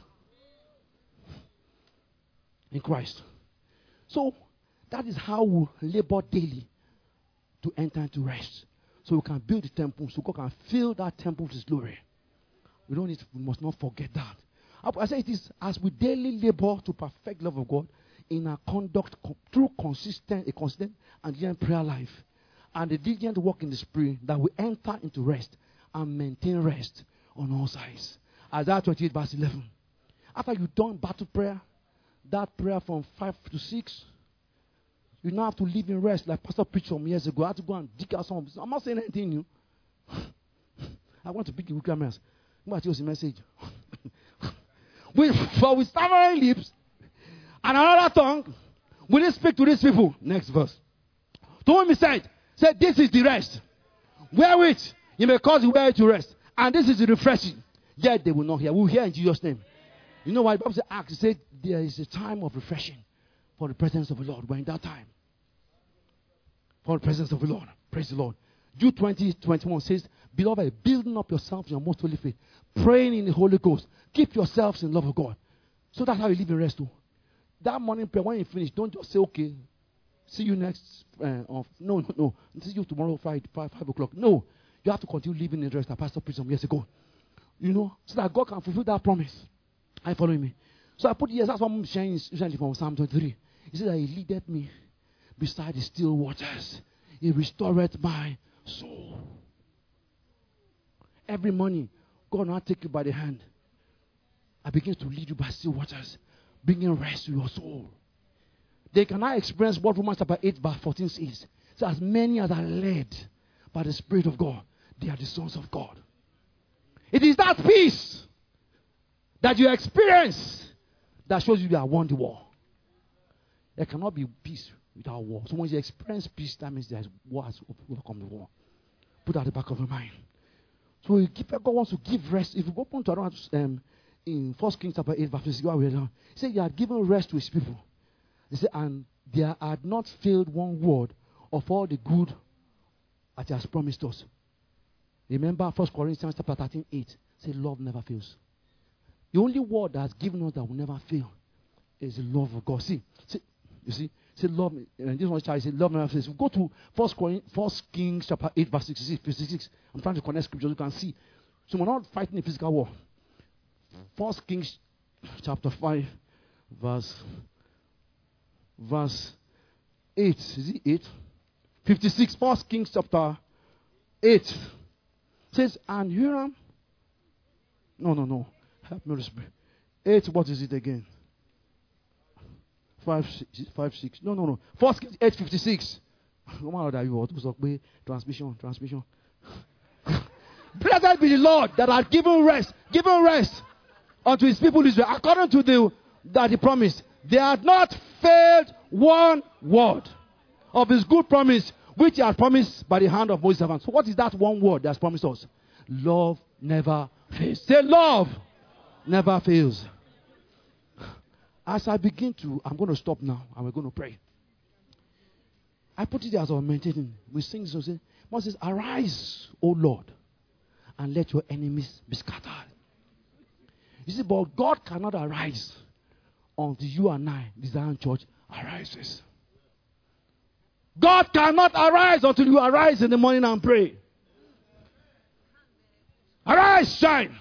Speaker 1: In Christ. So that is how we labor daily to enter into rest. So we can build the temple, so God can fill that temple with his glory. We don't need to, we must not forget that. I say it is as we daily labor to perfect love of God in our conduct co- through consistent, a consistent and diligent prayer life and the diligent work in the Spirit that we enter into rest and maintain rest on all sides. Isaiah twenty-eight verse eleven. After you've done battle prayer, that prayer from five to six, you now have to live in rest like Pastor preached some years ago. I had to go and dig out some of this. I'm not saying anything new. I want to pick the cameras. What was the message? with, for with stammering lips and another tongue, will he speak to these people? Next verse. To whom he said, said, this is the rest, wherewith you may cause the weary to rest. And this is the refreshing. Yet they will not hear. We will hear in Jesus' name. You know why? The Bible said, Acts, it said, there is a time of refreshing for the presence of the Lord. We're in that time. For the presence of the Lord. Praise the Lord. Jude twenty, twenty-one says, beloved, building up yourselves in your most holy faith, praying in the Holy Ghost. Keep yourselves in love of God. So that's how you live in rest too. That morning prayer, when you finish, don't just say, okay, see you next. Uh, of, no, no, no. See you tomorrow, Friday, five, five o'clock. No. You have to continue living in rest. That Pastor preached some years ago. You know, so that God can fulfill that promise. Are you following me? So I put yes, that's what I'm sharing usually from Psalm twenty-three. He said that he leadeth me beside the still waters. He restored my soul. Every morning, God will not take you by the hand. I begin to lead you by still waters, bringing rest to your soul. They cannot experience what Romans chapter eight verse fourteen says. So as many as are led by the Spirit of God, they are the sons of God. It is that peace that you experience that shows you you have won the war. There cannot be peace without war. So when you experience peace, that means there's war has overcome the war. Put that at the back of your mind. So if God wants to give rest. If you go on to around um, in First Kings chapter eight, verse six, he said, "He had given rest to his people." He said, "And there had not failed one word of all the good that he has promised us." Remember First Corinthians chapter thirteen, eight. Say, love never fails. The only word that has given us that will never fail is the love of God. See, see you see, say love. And this one child said, love never fails. We go to First Corinthians, First Kings chapter eight, verse sixty-six, fifty-six. I'm trying to connect scriptures. You can see. So we're not fighting a physical war. First Kings chapter five, verse verse eight. Is it eight? fifty-six. First Kings chapter eight. Says, and Hiram. No, no, no. Help me respect. Eight, what is it again? Five, six, five, six. No, no, no. First Kings eight fifty-six. No matter that you want to transmission, transmission. Blessed be the Lord that has given rest, given rest unto his people Israel, according to the that he promised. They had not failed one word of his good promise, which he had promised by the hand of Moses' servant. So what is that one word that has promised us? Love never fails. Say love never fails. As I begin to, I'm going to stop now and we're going to pray. I put it there as I was meditating. We sing so say, Moses, arise, O Lord, and let your enemies be scattered. You see, but God cannot arise until you and I, the Zion Church, arises. God cannot arise until you arise in the morning and pray. Arise, shine.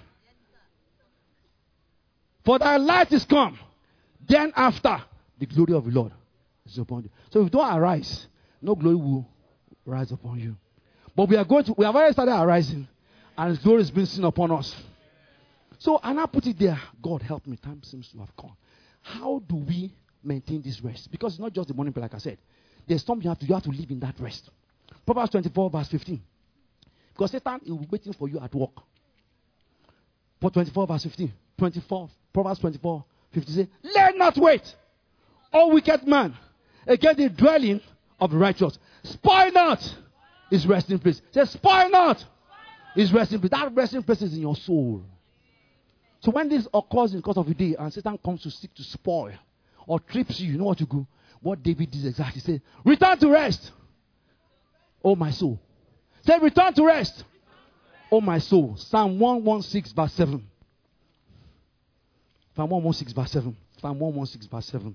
Speaker 1: For thy light is come. Then after, the glory of the Lord is upon you. So if you don't arise, no glory will rise upon you. But we are going to, we have already started arising. And his glory is being seen upon us. So, and I put it there. God help me. Time seems to have gone. How do we maintain this rest? Because it's not just the morning prayer, like I said. There's something you have to, you have to live in that rest. Proverbs twenty-four, verse fifteen. Because Satan will be waiting for you at work. For twenty-four, verse fifteen. twenty-four, Proverbs twenty-four, fifteen. Say, let not wait, O wicked man, against the dwelling of the righteous. Spoil not his resting place. Say, spoil not his resting place. That resting place is in your soul. So when this occurs in the course of the day and Satan comes to seek to spoil or trips you, you know what you do? What David did exactly. He said, return to rest, oh my soul. Say, return to rest, oh my soul. Psalm one sixteen, verse seven. Psalm one sixteen, verse seven. Psalm one sixteen, verse seven.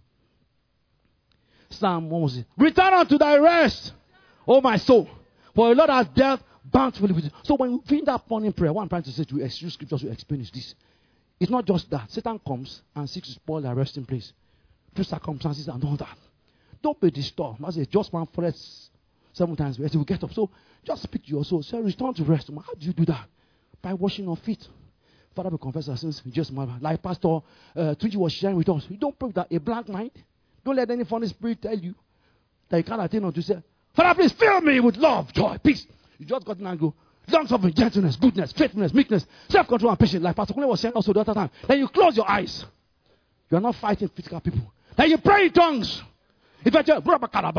Speaker 1: Psalm one sixteen. Return unto thy rest, oh my soul, for the Lord has dealt bountifully with you. So when you finish that morning prayer, what I'm trying to say to you, use scriptures to explain is this. It's not just that. Satan comes and seeks to spoil their resting place through circumstances and all that. Don't be disturbed. I say, just one forest seven times. We will get up. So just speak to your soul. Say, return to rest. How do you do that? By washing your feet. Father, we confess our sins. Just like Pastor uh, Tunji was sharing with us. You don't pray with that, a blank mind. Don't let any funny spirit tell you that you can't attain unto say, Father, please fill me with love, joy, peace. You just got in and go, long suffering, gentleness, goodness, faithfulness, meekness, self-control, and patience. Like Pastor Kune was saying also the other time. Then you close your eyes. You are not fighting physical people. Then you pray in tongues. If I tell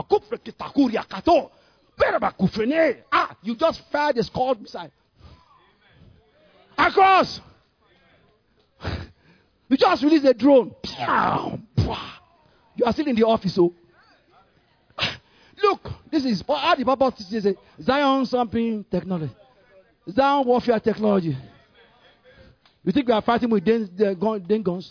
Speaker 1: ah, you just fire the skull beside. Across. You just release a drone. You are still in the office, so. Look, this is how the Bible teaches Zion something technology. Zion warfare technology. You think we are fighting with den, den, den guns?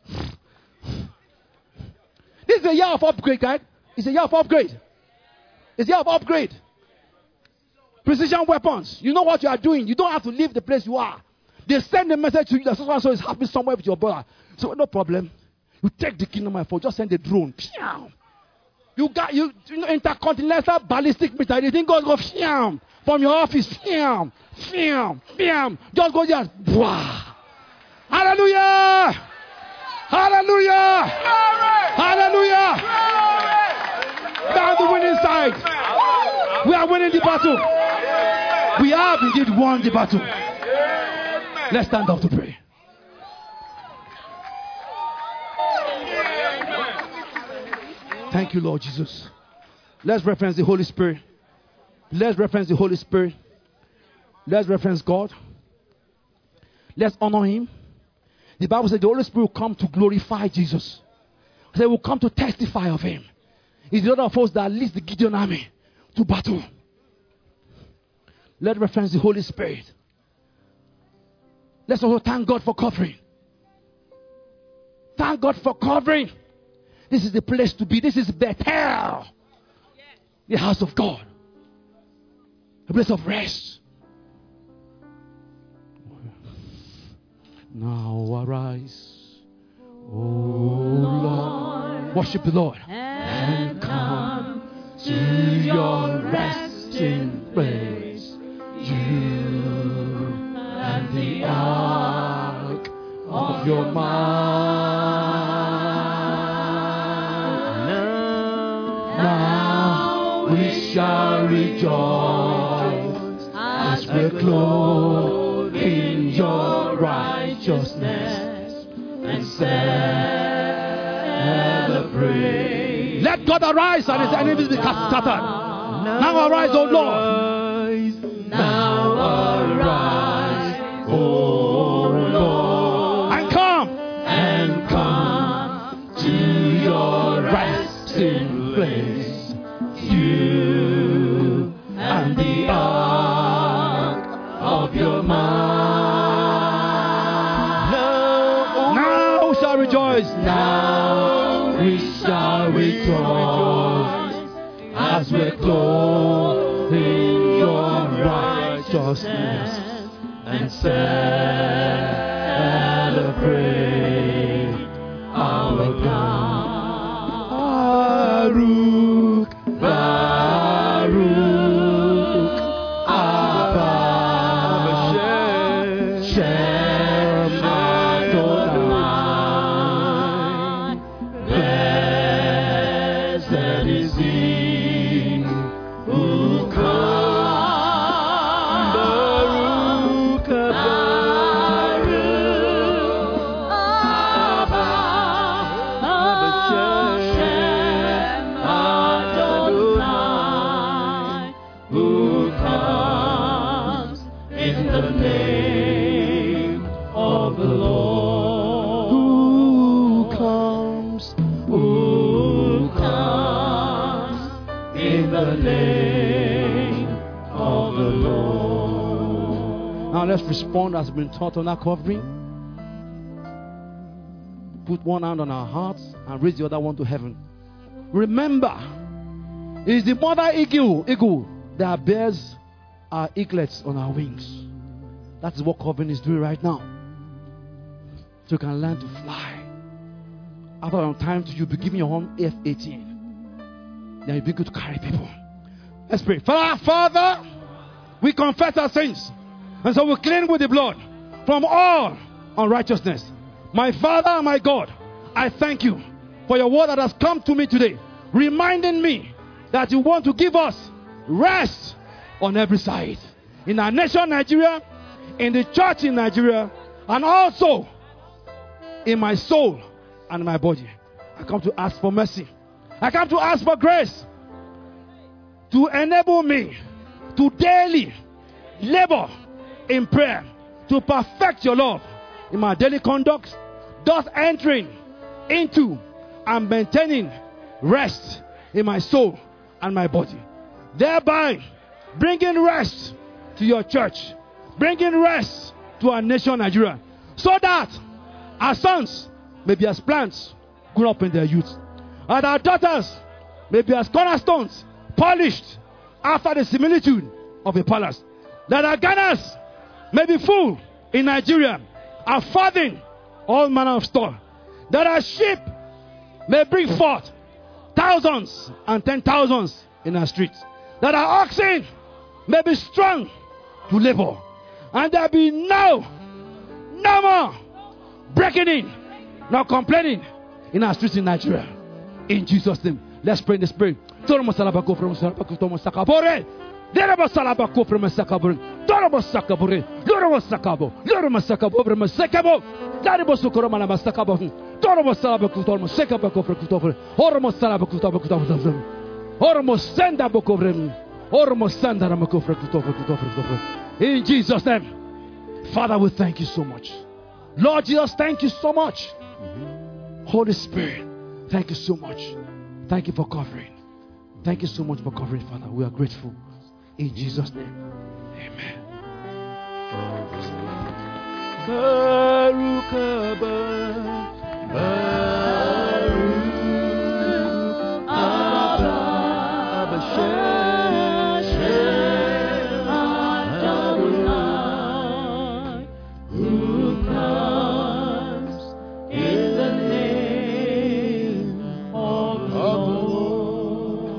Speaker 1: This is a year of upgrade, guys. It's a year of upgrade. It's a year of upgrade. Precision weapons. You know what you are doing. You don't have to leave the place you are. They send a message to you that so and so is happening somewhere with your brother. So no problem. You take the kingdom of phone. Just send a drone. You got you, you know, intercontinental ballistic missile. The thing goes go fiam from your office. Fiam, fiam, fiam. Just go there. Wow. Hallelujah. Hallelujah. Hallelujah. Down the winning side. We are winning the battle. We have indeed won the battle. Let's stand up to pray. Thank you, Lord Jesus. Let's reference the Holy Spirit. Let's reference the Holy Spirit. Let's reference God. Let's honor Him. The Bible says the Holy Spirit will come to glorify Jesus. They will come to testify of Him. He's the other of us that leads the Gideon army to battle. Let's reference the Holy Spirit. Let's also thank God for covering. Thank God for covering. This is the place to be. This is Bethel. The house of God. A place of rest. Now arise, O Lord. Worship the Lord.
Speaker 2: And come to your resting place. You and the ark of your mind. Now we shall rejoice as we're clothed in your righteousness and celebrate.
Speaker 1: Let God arise and His enemies be scattered. Now arise, O Lord.
Speaker 2: Now arise, O Lord,
Speaker 1: and come,
Speaker 2: and come to your resting place. You and the ark of your mind.
Speaker 1: Now, now we shall rejoice.
Speaker 2: Now we shall rejoice as we're clothed in your righteousness and celebrate our God. Baruch, Baruch, Abba, Shem Adonai. Blessed is He who comes. Baruch, Abba, Shem Adonai, who comes in the name of the Lord.
Speaker 1: Who comes?
Speaker 2: Who comes in the name of the Lord.
Speaker 1: Now let's respond as we've been taught on our covering. Put one hand on our hearts and raise the other one to heaven. Remember, it is the mother eagle, eagle that bears our eaglets on our wings. That is what covering is doing right now. So you can learn to fly. After some time, you be giving your own F eighteen. Then you begin to carry people. Let's pray. Father, Father, we confess our sins. And so we clean with the blood from all unrighteousness. My Father and my God, I thank you for your word that has come to me today, reminding me that you want to give us rest on every side. In our nation, Nigeria, in the church in Nigeria, and also in my soul and my body. I come to ask for mercy. I come to ask for grace to enable me to daily labor in prayer to perfect your love in my daily conduct, thus entering into and maintaining rest in my soul and my body, thereby bringing rest to your church, bringing rest to our nation Nigeria, so that our sons may be as plants grown up in their youth, and our daughters may be as cornerstones polished after the similitude of a palace, that our Ghanas may be full in Nigeria, affording all manner of store, that our sheep may bring forth thousands and ten thousands in our streets, that our oxen may be strong to labor, and there be no, no more breaking in, nor complaining in our streets in Nigeria. In Jesus' name, let's pray in the Spirit. Derabasalabako from Masakabur, Dorabasakaburi, Luramasakabo, Luramasakabo, Masakabo, Daribasukurama Masakabo, Dorabasalabakutor, Masakabako for Kutover, Ormosalabakutabakutav, Ormosenda Bokovrim, Ormosanda Ramako for Kutover. In Jesus' name, Father, we thank you so much. Lord Jesus, thank you so much. Holy Spirit, thank you so much. Thank you for covering. Thank you so much for covering, Father. We are grateful. In Jesus' name, amen.
Speaker 2: Baruch haba, Baruch haba, Abba Shem Adonai, who comes in the name of the Lord.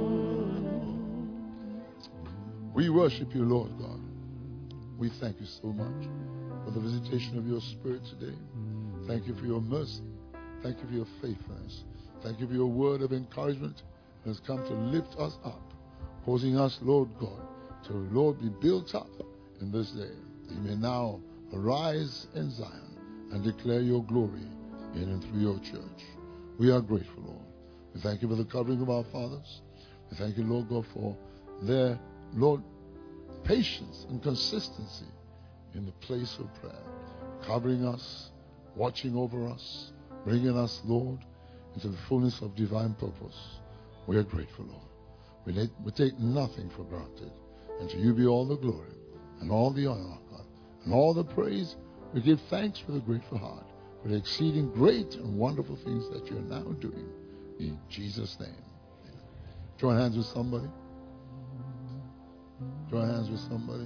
Speaker 3: We worship you, Lord God. We thank you so much for the visitation of your Spirit today. Thank you for your mercy. Thank you for your faithfulness. Thank you for your word of encouragement that has come to lift us up, causing us, Lord God, to, Lord, be built up in this day. You may now arise in Zion and declare your glory in and through your church. We are grateful, Lord. We thank you for the covering of our fathers. We thank you, Lord God, for their, Lord, patience and consistency in the place of prayer, covering us, watching over us, bringing us, Lord, into the fullness of divine purpose. We are grateful, Lord. We, let, we take nothing for granted. And to you be all the glory and all the honor, God, and all the praise. We give thanks with a grateful heart for the exceeding great and wonderful things that you're now doing. In Jesus' name. Amen. Join hands with somebody. Join hands with somebody.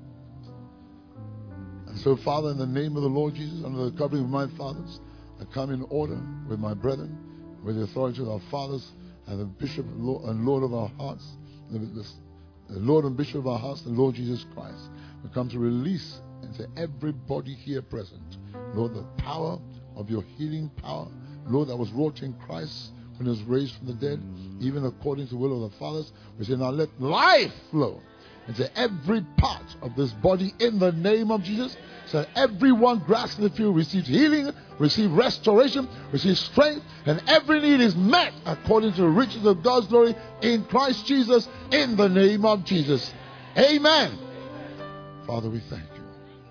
Speaker 3: And so, Father, in the name of the Lord Jesus, under the covering of my fathers, I come in order with my brethren, with the authority of our fathers and the Bishop and Lord of our hearts, the, the, the Lord and Bishop of our hearts, the Lord Jesus Christ. We come to release into everybody here present, Lord, the power of your healing power, Lord, that was wrought in Christ when he was raised from the dead, even according to the will of the fathers. We say, now let life flow into every part of this body in the name of Jesus, so that everyone grasping the field receives healing, receives restoration, receives strength, and every need is met according to the riches of God's glory in Christ Jesus, in the name of Jesus. Amen. Father, we thank you.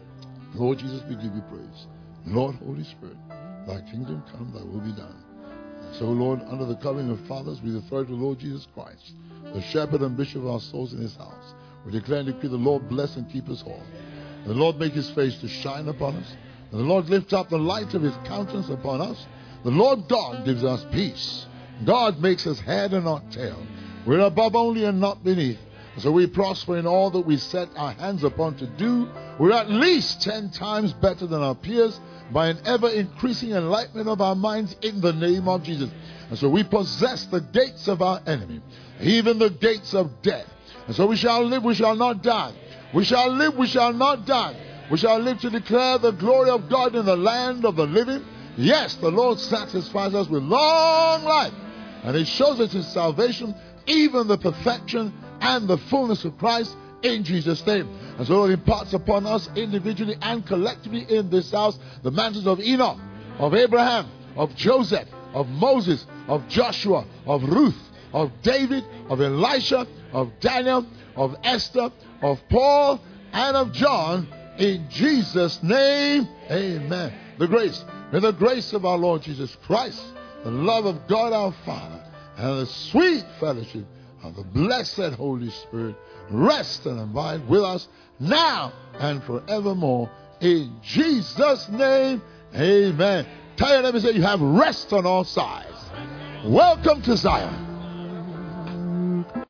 Speaker 3: Lord Jesus, we give you praise. Lord, Holy Spirit, thy kingdom come, thy will be done. And so, Lord, under the covering of fathers, we refer to the Lord Jesus Christ, the shepherd and bishop of our souls in his house. We declare and decree the Lord bless and keep us whole. The Lord make his face to shine upon us. And the Lord lift up the light of his countenance upon us. The Lord God gives us peace. God makes us head and not tail. We're above only and not beneath. So we prosper in all that we set our hands upon to do. We're at least ten times better than our peers by an ever-increasing enlightenment of our minds in the name of Jesus. And so we possess the gates of our enemy, even the gates of death. And so we shall live, we shall not die. We shall live, we shall not die. We shall live to declare the glory of God in the land of the living. Yes, the Lord satisfies us with long life. And he shows us his salvation, even the perfection and the fullness of Christ in Jesus' name. And so Lord imparts upon us individually and collectively in this house the mantles of Enoch, of Abraham, of Joseph, of Moses, of Joshua, of Ruth, of David, of Elisha, of Daniel, of Esther, of Paul, and of John, in Jesus' name, amen. The grace, may the grace of our Lord Jesus Christ, the love of God our Father, and the sweet fellowship of the blessed Holy Spirit rest and abide with us now and forevermore. In Jesus' name, amen. Tell you, let me say, you have rest on all sides. Welcome to Zion.